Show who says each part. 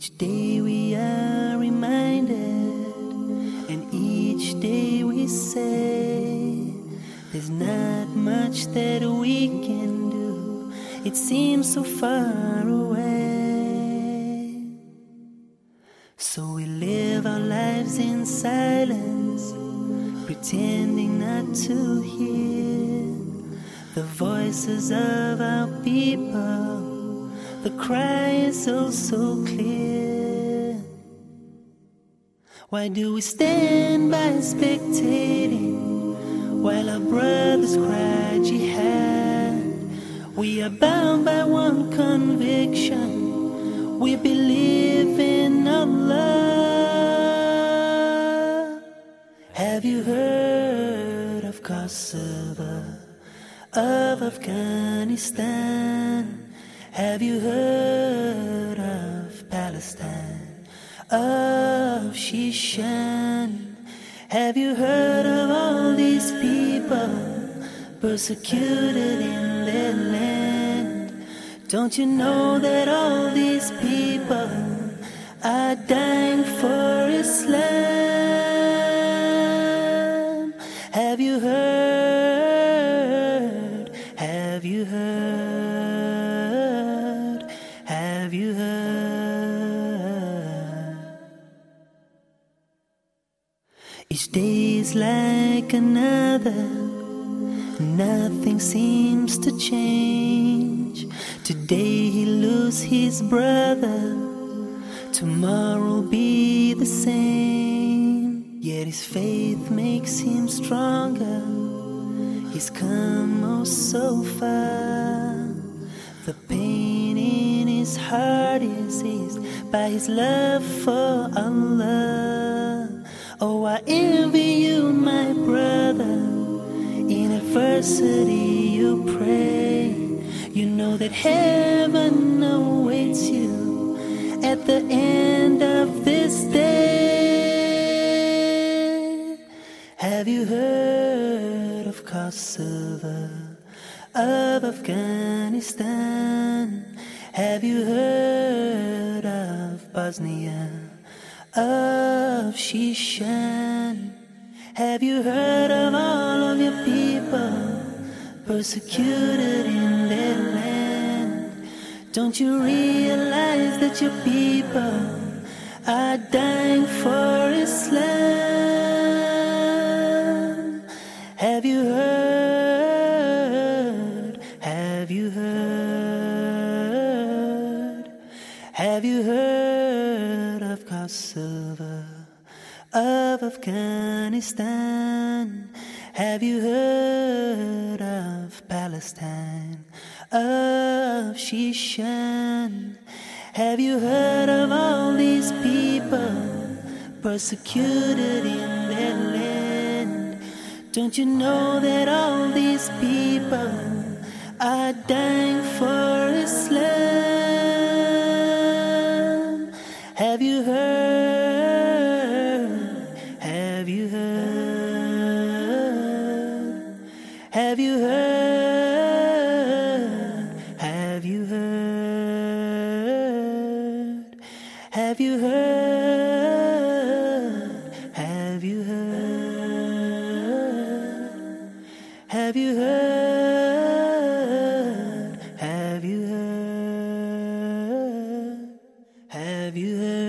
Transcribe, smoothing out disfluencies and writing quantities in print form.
Speaker 1: Each day we are reminded, and each day we say, there's not much that we can do, it seems so far away. So we live our lives in silence, pretending not to hear the voices of our people. The cry is oh so clear. Why do we stand by spectating while our brothers cry jihad? We are bound by one conviction, we believe in Allah. Have you heard of Kosovo, of Afghanistan? Have you heard of Palestine, of Shishan? Have you heard of all these people persecuted in their land? Don't you know that all these people are dying for Islam? Have you heard? Have you heard? Have you heard? Each day is like another, nothing seems to change. Today he lose his brother, tomorrow will be the same. Yet his faith makes him stronger, he's come oh so far. The pain in his heart is eased by his love for Allah. Oh, I envy you, my brother. In adversity you pray. You know that heaven awaits you at the end of this day. Have you heard of Kosovo, of Afghanistan? Have you heard of Bosnia, of Shishan? Have you heard of all of your people persecuted in their land? Don't you realize that your people are dying for Islam? Have you heard? Have you heard? Have you heard of Kosovo, of Afghanistan? Have you heard of Palestine, of Shishan? Have you heard of all these people persecuted in their land? Don't you know that all these people are dying for Islam? Have you heard? Have you heard? Have you heard? Have you heard? Have you heard? Have you heard? Have you heard? Have you heard? Have you heard?